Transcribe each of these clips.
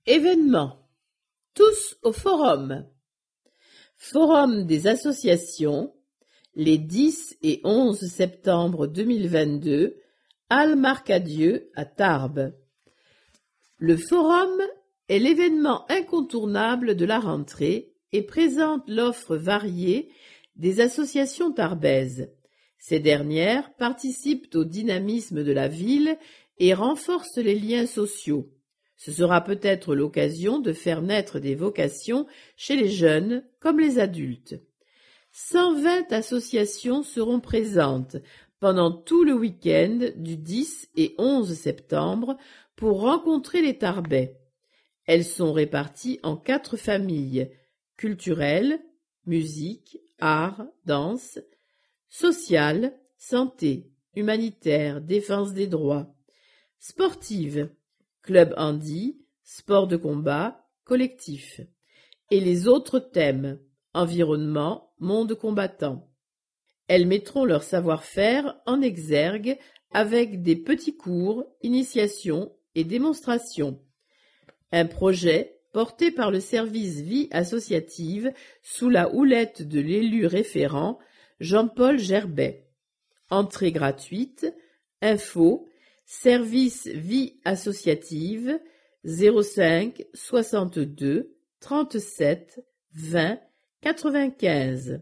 Événements. Tous au forum. Forum des associations, les 10 et 11 septembre 2022, Halle Marcadieu à Tarbes. Le forum est l'événement incontournable de la rentrée et présente l'offre variée des associations tarbaises. Ces dernières participent au dynamisme de la ville et renforcent les liens sociaux. Ce sera peut-être l'occasion de faire naître des vocations chez les jeunes comme les adultes. 120 associations seront présentes pendant tout le week-end du 10 et 11 septembre pour rencontrer les Tarbais. Elles sont réparties en 4 familles: culturelle, musique, art, danse, sociale, santé, humanitaire, défense des droits, sportive, club handi, sport de combat, collectif, et les autres thèmes, environnement, monde combattant. Elles mettront leur savoir-faire en exergue avec des petits cours, initiations et démonstrations. Un projet porté par le service vie associative sous la houlette de l'élu référent Jean-Paul Gerbet. Entrée gratuite, info, service vie associative 05 62 37 20 95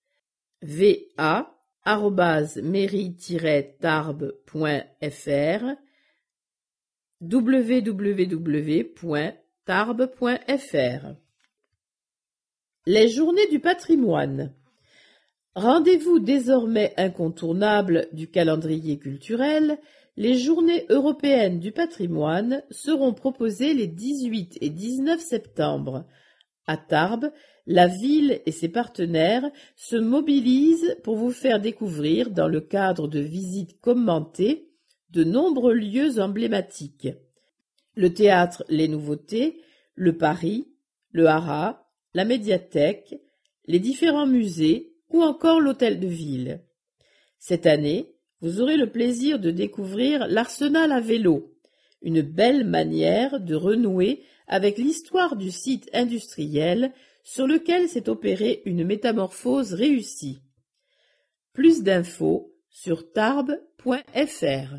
va@mairie-tarbes.fr www.tarbes.fr. Les journées du patrimoine. Rendez-vous désormais incontournable du calendrier culturel, les journées européennes du patrimoine seront proposées les 18 et 19 septembre. À Tarbes, la ville et ses partenaires se mobilisent pour vous faire découvrir, dans le cadre de visites commentées, de nombreux lieux emblématiques. Le théâtre Les Nouveautés, le Paris, le Haras, la médiathèque, les différents musées ou encore l'hôtel de ville. Cette année, vous aurez le plaisir de découvrir l'Arsenal à vélo, une belle manière de renouer avec l'histoire du site industriel sur lequel s'est opérée une métamorphose réussie. Plus d'infos sur tarbes.fr.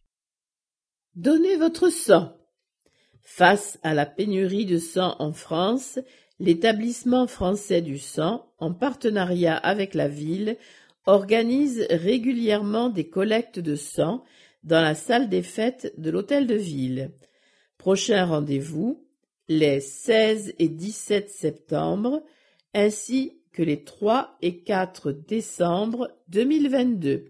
Donnez votre sang. Face à la pénurie de sang en France, l'Établissement français du sang, en partenariat avec la ville, organise régulièrement des collectes de sang dans la salle des fêtes de l'hôtel de ville. Prochain rendez-vous, les 16 et 17 septembre, ainsi que les 3 et 4 décembre 2022.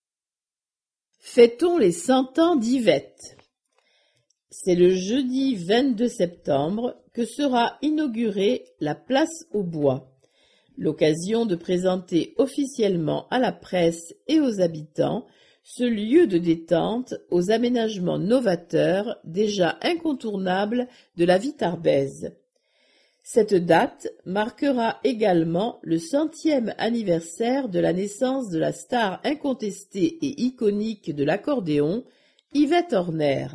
Fêtons les 100 ans d'Yvette. C'est le jeudi 22 septembre que sera inaugurée la Place aux Bois, l'occasion de présenter officiellement à la presse et aux habitants ce lieu de détente aux aménagements novateurs déjà incontournables de la vie tarbaise. Cette date marquera également le 100e anniversaire de la naissance de la star incontestée et iconique de l'accordéon, Yvette Horner.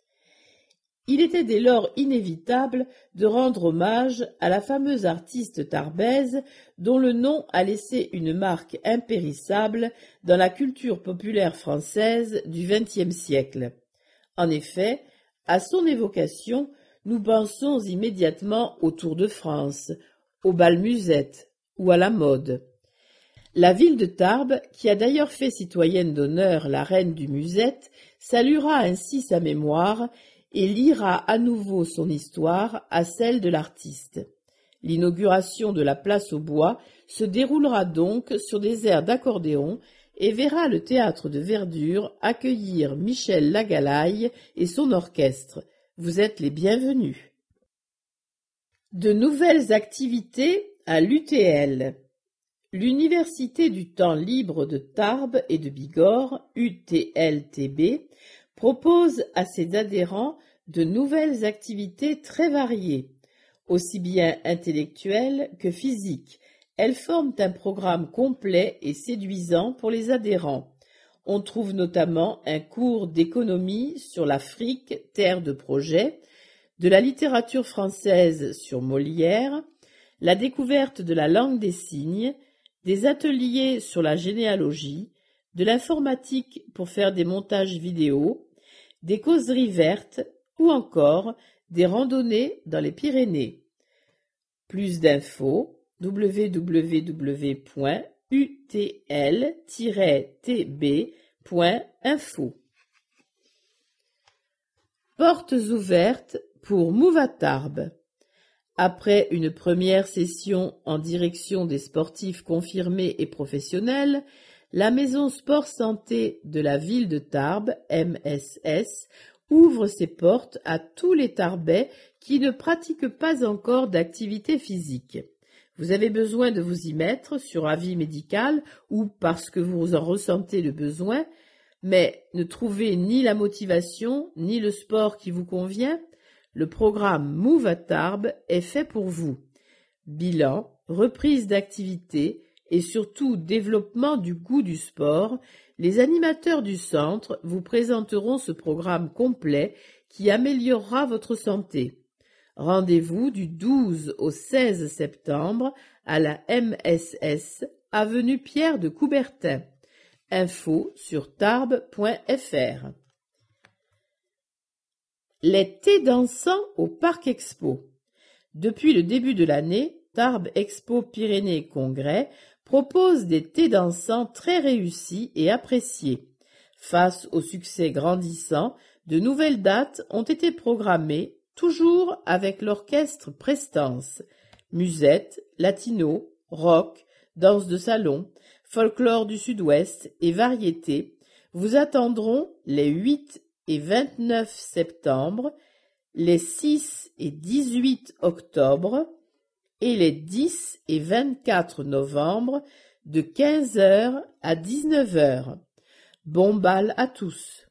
Il était dès lors inévitable de rendre hommage à la fameuse artiste tarbaise dont le nom a laissé une marque impérissable dans la culture populaire française du XXe siècle. En effet, à son évocation, nous pensons immédiatement au Tour de France, au bal musette ou à la mode. La ville de Tarbes, qui a d'ailleurs fait citoyenne d'honneur la reine du musette, saluera ainsi sa mémoire et liera à nouveau son histoire à celle de l'artiste. L'inauguration de la Place aux Bois se déroulera donc sur des airs d'accordéon et verra le théâtre de Verdure accueillir Michel Lagalaye et son orchestre. Vous êtes les bienvenus. De nouvelles activités à l'UTL. L'Université du temps libre de Tarbes et de Bigorre, UTLTB, propose à ses adhérents de nouvelles activités très variées, aussi bien intellectuelles que physiques. Elles forment un programme complet et séduisant pour les adhérents. On trouve notamment un cours d'économie sur l'Afrique, terre de projet, de la littérature française sur Molière, la découverte de la langue des signes, des ateliers sur la généalogie, de l'informatique pour faire des montages vidéo, des causeries vertes ou encore des randonnées dans les Pyrénées. Plus d'infos www.utl-tb.info. Portes ouvertes pour Mouvatarbe. Après une première session en direction des sportifs confirmés et professionnels, la Maison Sport Santé de la ville de Tarbes, MSS, ouvre ses portes à tous les Tarbais qui ne pratiquent pas encore d'activité physique. Vous avez besoin de vous y mettre sur avis médical ou parce que vous en ressentez le besoin, mais ne trouvez ni la motivation ni le sport qui vous convient. Le programme Move à Tarbes est fait pour vous. Bilan, reprise d'activité et surtout développement du goût du sport, les animateurs du centre vous présenteront ce programme complet qui améliorera votre santé. Rendez-vous du 12 au 16 septembre à la MSS, avenue Pierre de Coubertin. Info sur tarbes.fr. Les thés dansants au Parc Expo. Depuis le début de l'année, Tarbes Expo Pyrénées Congrès propose des thés dansants très réussis et appréciés. Face au succès grandissant, de nouvelles dates ont été programmées, toujours avec l'orchestre Prestance. Musette, latino, rock, danse de salon, folklore du Sud-Ouest et variétés vous attendront les 8 et 29 septembre, les 6 et 18 octobre et les 10 et 24 novembre de 15h à 19h. Bon bal à tous.